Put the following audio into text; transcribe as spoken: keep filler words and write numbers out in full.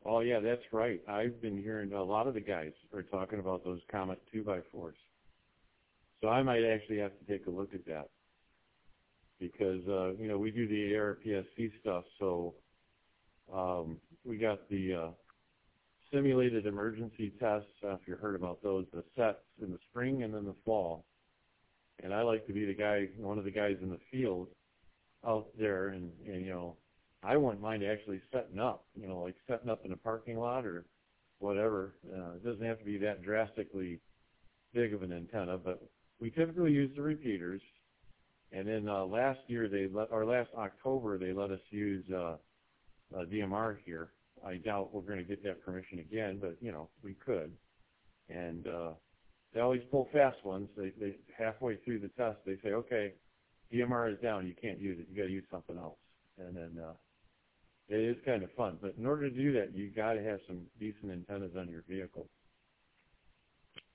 Oh yeah, that's right. I've been hearing a lot of the guys are talking about those Comet two by fours. So I might actually have to take a look at that because uh, you know we do the A R P S C stuff, so um, we got the uh, simulated emergency tests. Uh, if you heard about those, the sets in the spring and then the fall. And I like to be the guy, one of the guys in the field out there, and, and you know, I wouldn't mind actually setting up, you know, like setting up in a parking lot or whatever. Uh, it doesn't have to be that drastically big of an antenna, but we typically use the repeaters. And then uh, last year, they let, or last October, they let us use uh, uh, D M R here. I doubt we're going to get that permission again, but you know, we could. And uh, they always pull fast ones. They, they halfway through the test, they say, okay, D M R is down. You can't use it. You got to use something else. And then uh, it is kind of fun. But in order to do that, you got to have some decent antennas on your vehicle.